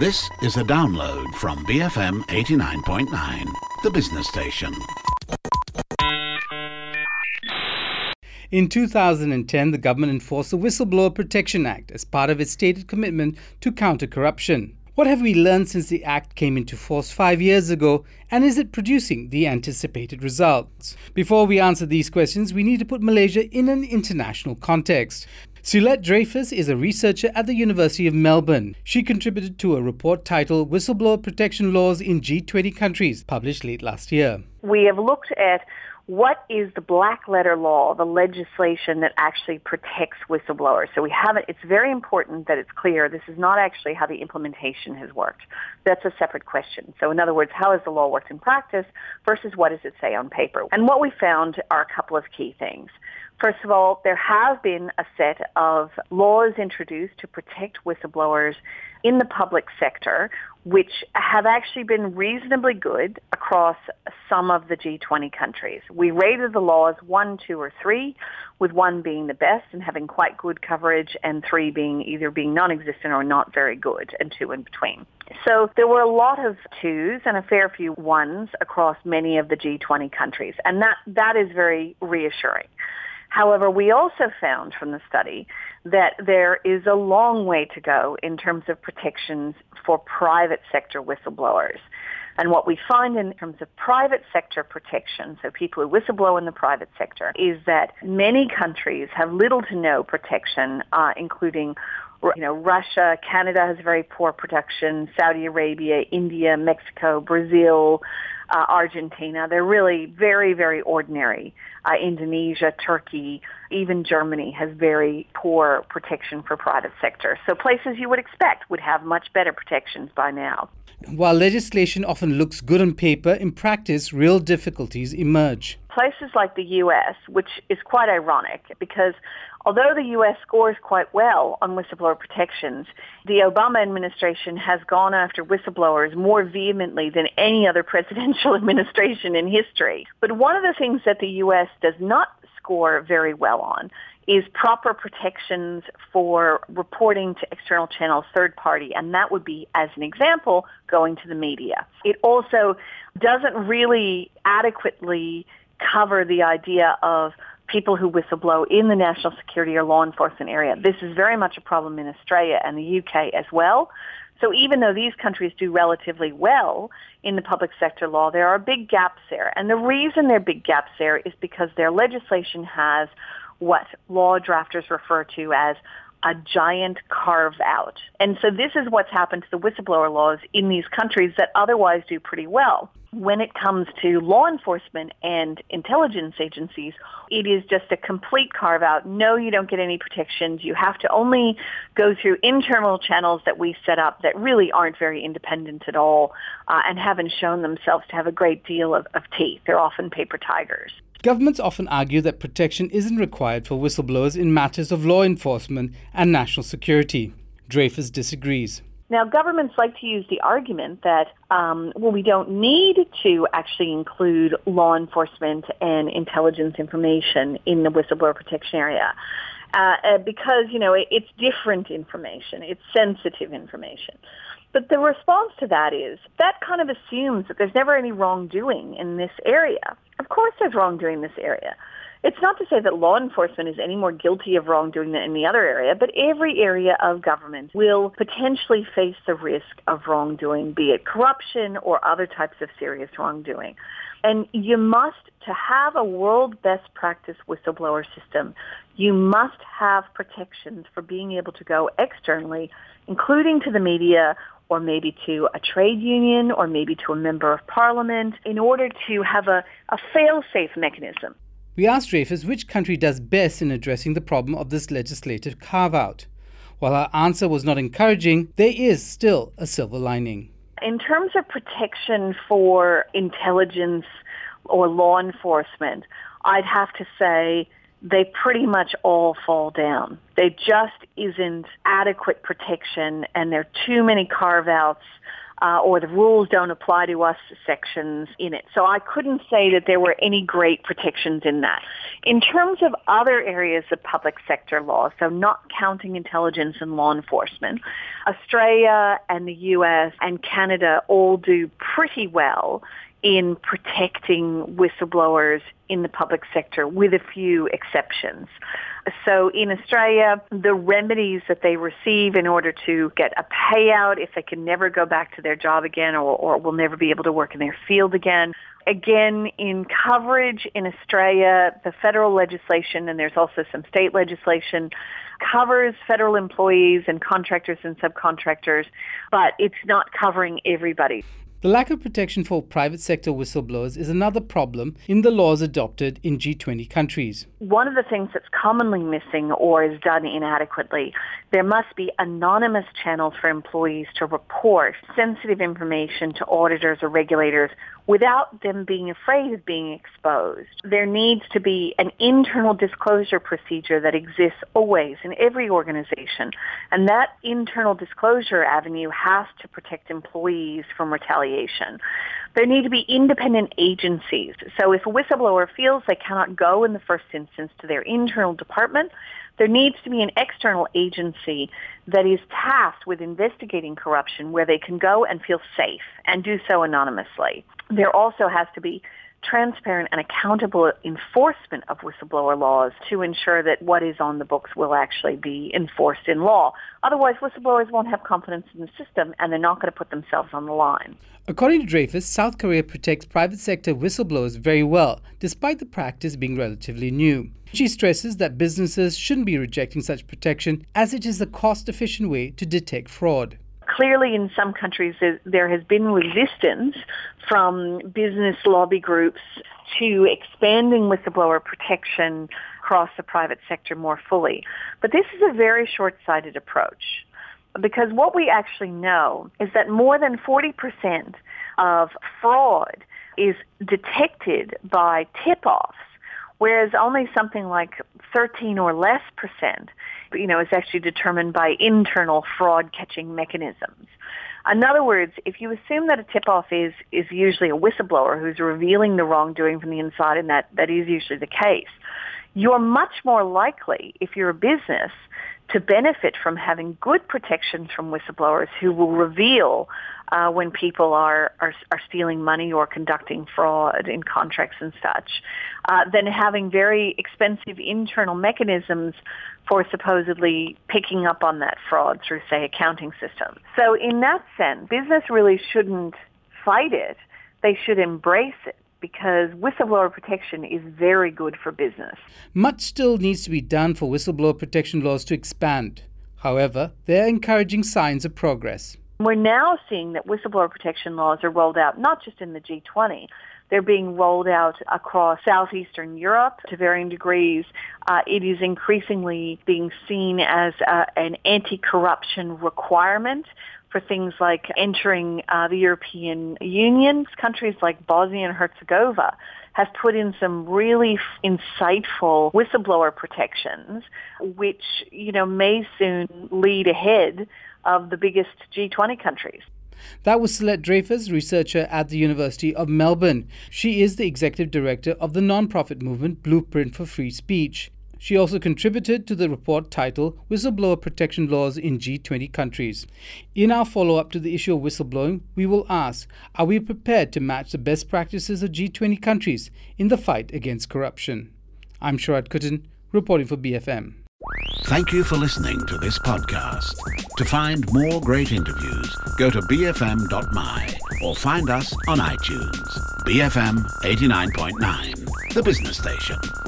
This is a download from BFM 89.9, the business station. In 2010, the government enforced the Whistleblower Protection Act as part of its stated commitment to counter corruption. What have we learned since the Act came into force 5 years ago, and is it producing the anticipated results? Before we answer these questions, we need to put Malaysia in an international context. Sulette Dreyfus is a researcher at the University of Melbourne. She contributed to a report titled Whistleblower Protection Laws in G20 Countries, published late last year. We have looked at what is the black letter law, the legislation that actually protects whistleblowers. So it's very important that it's clear this is not actually how the implementation has worked. That's a separate question. So in other words, how has the law worked in practice versus what does it say on paper? And what we found are a couple of key things. First of all, there have been a set of laws introduced to protect whistleblowers in the public sector, which have actually been reasonably good across some of the G20 countries. We rated the laws 1, 2, or 3, with 1 being the best and having quite good coverage, and 3 being either being non-existent or not very good, and 2 in between. So there were a lot of 2s and a fair few 1s across many of the G20 countries, and that is very reassuring. However, we also found from the study that there is a long way to go in terms of protections for private sector whistleblowers. And what we find in terms of private sector protection, so people who whistleblow in the private sector, is that many countries have little to no protection, including Russia, Canada has very poor protection, Saudi Arabia, India, Mexico, Brazil, Argentina. They're really very, very ordinary. Indonesia, Turkey, even Germany has very poor protection for private sector. So places you would expect would have much better protections by now. While legislation often looks good on paper, in practice, real difficulties emerge. Places like the U.S., which is quite ironic because although the U.S. scores quite well on whistleblower protections, the Obama administration has gone after whistleblowers more vehemently than any other presidential administration in history. But one of the things that the U.S. does not score very well on is proper protections for reporting to external channels, third party, and that would be, as an example, going to the media. It also doesn't really adequately cover the idea of people who whistleblow in the national security or law enforcement area. This is very much a problem in Australia and the UK as well. So even though these countries do relatively well in the public sector law, there are big gaps there. And the reason there are big gaps there is because their legislation has what law drafters refer to as a giant carve-out. And so this is what's happened to the whistleblower laws in these countries that otherwise do pretty well. When it comes to law enforcement and intelligence agencies, it is just a complete carve-out. No, you don't get any protections. You have to only go through internal channels that we set up that really aren't very independent at all and haven't shown themselves to have a great deal of teeth. They're often paper tigers. Governments often argue that protection isn't required for whistleblowers in matters of law enforcement and national security. Dreyfus disagrees. Now, governments like to use the argument that, we don't need to actually include law enforcement and intelligence information in the whistleblower protection area because, it's different information. It's sensitive information. But the response to that is that kind of assumes that there's never any wrongdoing in this area. Of course there's wrongdoing in this area. It's not to say that law enforcement is any more guilty of wrongdoing than any other area, but every area of government will potentially face the risk of wrongdoing, be it corruption or other types of serious wrongdoing. And you must, to have a world best practice whistleblower system, you must have protections for being able to go externally, including to the media, or maybe to a trade union, or maybe to a member of parliament, in order to have a fail-safe mechanism. We asked Dreyfus which country does best in addressing the problem of this legislative carve-out. While our answer was not encouraging, there is still a silver lining. In terms of protection for intelligence or law enforcement, I'd have to say they pretty much all fall down. There just isn't adequate protection, and there are too many carve-outs or the rules don't apply to us sections in it. So I couldn't say that there were any great protections in that. In terms of other areas of public sector law, so not counting intelligence and law enforcement, Australia and the US and Canada all do pretty well in protecting whistleblowers in the public sector, with a few exceptions. So in Australia, the remedies that they receive in order to get a payout if they can never go back to their job again or will never be able to work in their field again. Again, in coverage in Australia, the federal legislation, and there's also some state legislation, covers federal employees and contractors and subcontractors, but it's not covering everybody. The lack of protection for private sector whistleblowers is another problem in the laws adopted in G20 countries. One of the things that's commonly missing or is done inadequately, there must be anonymous channels for employees to report sensitive information to auditors or regulators without them being afraid of being exposed. There needs to be an internal disclosure procedure that exists always in every organization, and that internal disclosure avenue has to protect employees from retaliation. There need to be independent agencies. So if a whistleblower feels they cannot go in the first instance to their internal department, there needs to be an external agency that is tasked with investigating corruption where they can go and feel safe and do so anonymously. There also has to be transparent and accountable enforcement of whistleblower laws to ensure that what is on the books will actually be enforced in law. Otherwise, whistleblowers won't have confidence in the system and they're not going to put themselves on the line. According to Dreyfus, South Korea protects private sector whistleblowers very well, despite the practice being relatively new. She stresses that businesses shouldn't be rejecting such protection as it is a cost-efficient way to detect fraud. Clearly, in some countries, there has been resistance from business lobby groups to expanding whistleblower protection across the private sector more fully. But this is a very short-sighted approach, because what we actually know is that more than 40% of fraud is detected by tip-offs, whereas only something like 13 or less percent, is actually determined by internal fraud-catching mechanisms. In other words, if you assume that a tip-off is usually a whistleblower who's revealing the wrongdoing from the inside, and that is usually the case, you're much more likely, if you're a business, to benefit from having good protections from whistleblowers who will reveal when people are stealing money or conducting fraud in contracts and such, than having very expensive internal mechanisms for supposedly picking up on that fraud through, say, accounting systems. So in that sense, business really shouldn't fight it. They should embrace it, because whistleblower protection is very good for business. Much still needs to be done for whistleblower protection laws to expand. However, there are encouraging signs of progress. We're now seeing that whistleblower protection laws are rolled out not just in the G20. They're being rolled out across southeastern Europe to varying degrees. It is increasingly being seen as an anti-corruption requirement for things like entering the European Union. Countries like Bosnia and Herzegovina have put in some really insightful whistleblower protections, which, may soon lead ahead of the biggest G20 countries. That was Celeste Dreyfus, researcher at the University of Melbourne. She is the executive director of the non-profit movement Blueprint for Free Speech. She also contributed to the report titled Whistleblower Protection Laws in G20 Countries. In our follow-up to the issue of whistleblowing, we will ask, are we prepared to match the best practices of G20 countries in the fight against corruption? I'm Sharad Kuttan, reporting for BFM. Thank you for listening to this podcast. To find more great interviews, go to bfm.my or find us on iTunes. BFM 89.9, the business station.